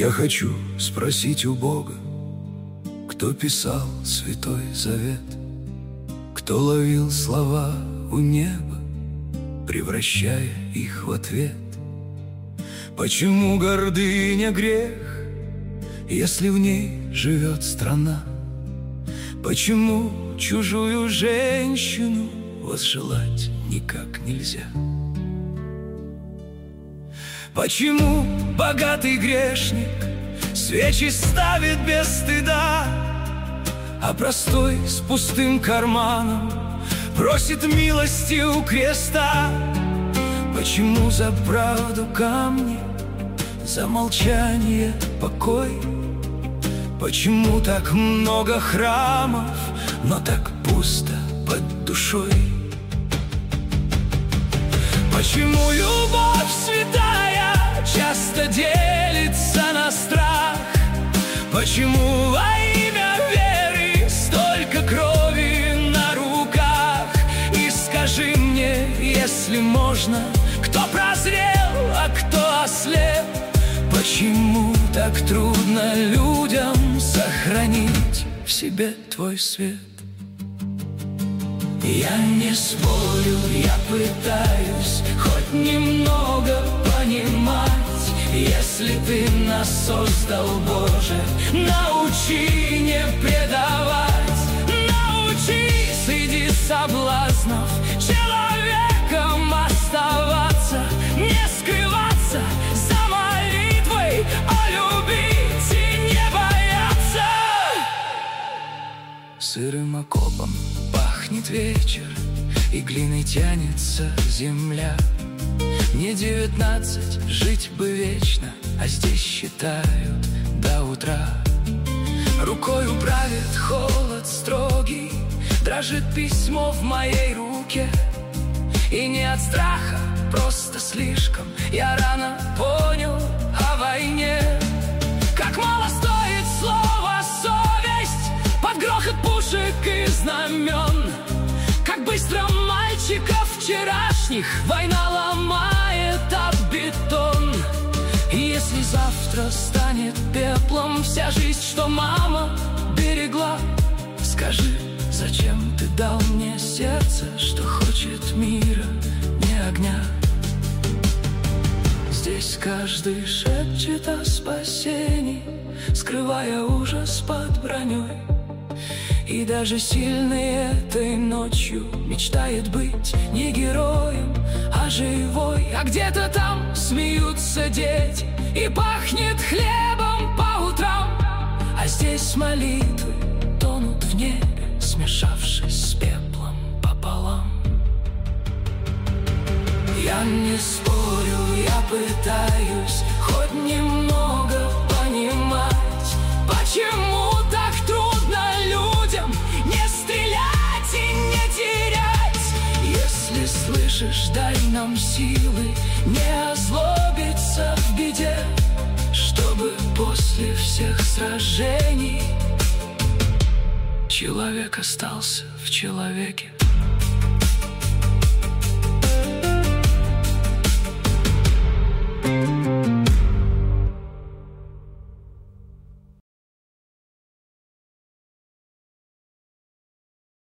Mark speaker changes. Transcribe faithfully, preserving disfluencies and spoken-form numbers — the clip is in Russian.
Speaker 1: Я хочу спросить у Бога, кто писал Святой Завет, кто ловил слова у неба, превращая их в ответ. Почему гордыня грех, если в ней живет страна? Почему чужую женщину возжелать никак нельзя? Почему богатый грешник свечи ставит без стыда, а простой с пустым карманом просит милости у креста? Почему за правду камни, за молчание покой? Почему так много храмов, но так пусто под душой? Почему любовь святая часто делится на страх? Почему во имя веры столько крови на руках? И скажи мне, если можно, кто прозрел, а кто ослеп? Почему так трудно людям сохранить в себе твой свет? Я не спорю, я пытаюсь хоть немного понимать. Если ты нас создал, Боже, научи не предавать. Научи среди соблазнов человеком оставаться, не скрываться за молитвой, а любить и не бояться. Сырым окопом пахнет вечер, и глиной тянется земля. Мне девятнадцать, жить бы вечно, а здесь считают до утра. Рукой правит холод строгий, дрожит письмо в моей руке. И не от страха, просто слишком я рано понял о войне. Как мало стоит слово «совесть» под грохот пушек и знамен. Как быстро мальчиков вчерашних война ломает об бетон. И если завтра станет пеплом вся жизнь, что мама берегла, скажи, зачем ты дал мне сердце, что хочет мира, не огня? Здесь каждый шепчет о спасении, скрывая ужас под броней. И даже сильный этой ночью мечтает быть не героем, а живой. А где-то там смеются дети, и пахнет хлебом по утрам. А здесь молитвы тонут в небе, смешавшись с пеплом пополам. Я не спорю, я пытаюсь хоть немного понимать, почему так трудно людям не стрелять и не терять. Если слышишь, дай нам силы не озлобиться в беде, чтобы после всех сражений человек остался в человеке.